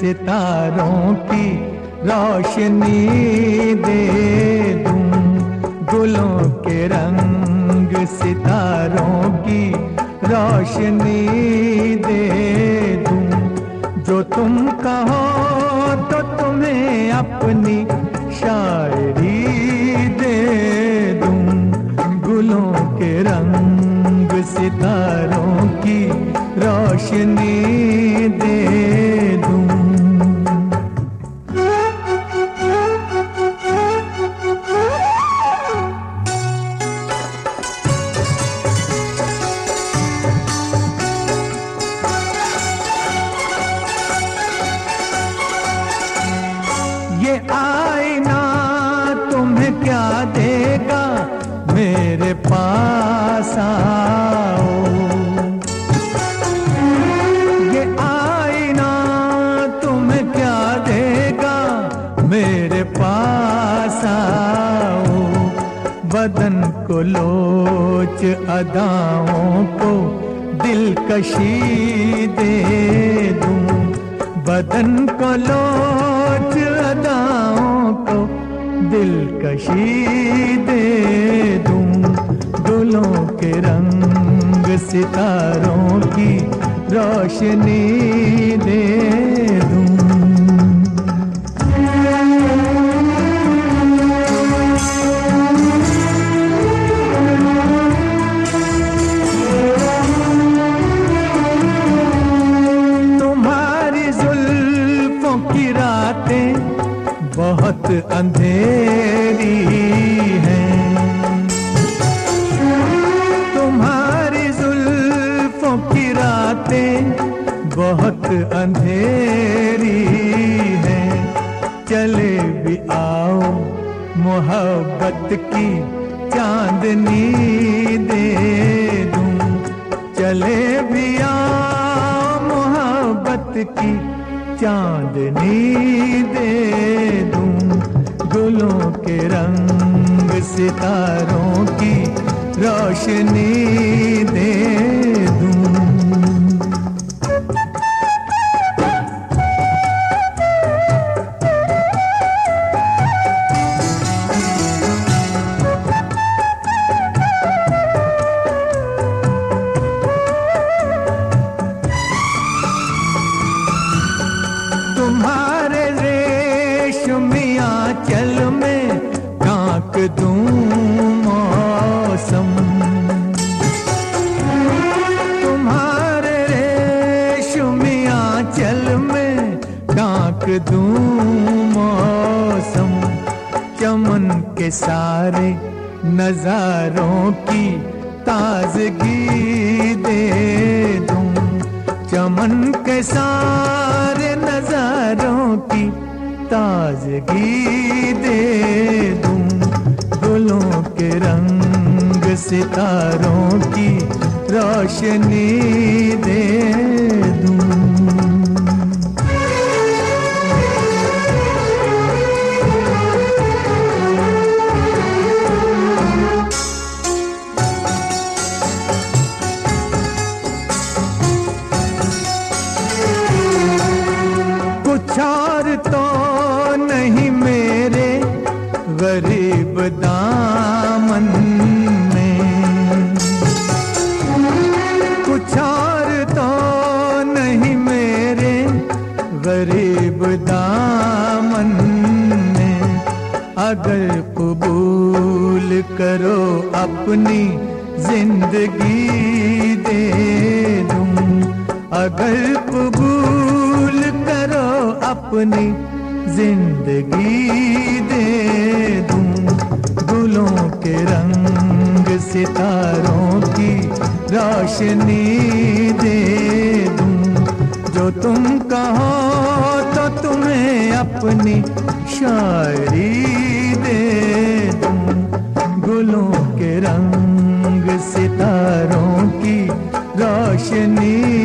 सितारों की रोशनी दे दूं, गुलों के रंग सितारों की रोशनी दे दूं। जो तुम कहो तो तुम्हें अपनी शायरी दे दूं, गुलों के रंग सितारों की रोशनी दे दूं। ये आईना तुम्हें क्या देगा, मेरे पास आओ। ये आईना तुम्हें क्या देगा, मेरे पास आओ। बदन को लोच अदाओं को दिलकशी दे दूं, बदन को लोच अदाओं को दिलकशी दे दूं। गुलों के रंग सितारों की रोशनी दे दूं। बहुत अंधेरी हैं, तुम्हारी जुल्फों की रातें बहुत अंधेरी हैं। चले भी आओ मोहब्बत की चांदनी दे दूं, चले भी आओ मोहब्बत की चांदनी दे दूं। गुलों के रंग सितारों की रोशनी दे दूं। तुम्हारे रेशमी आंचल में ढांक दूं मौसम, तुम्हारे रेशमी आंचल में ढांक दूं मौसम। चमन के सारे नजारों की ताजगी दे दूं, चमन के सारे नजारों की ताजगी दे दूं। गुलों के रंग सितारों की रोशनी दे दूं। कुछ और तो नहीं मेरे गरीब दामन में, कुछ और तो नहीं मेरे गरीब दामन में। अगर कबूल करो अपनी जिंदगी दे दूं, अगर कबूल करो अपनी जिंदगी दे दूं। गुलों के रंग सितारों की रोशनी दे दूं। जो तुम कहो तो तुम्हें अपनी शायरी दे दूं, गुलों के रंग सितारों की रोशनी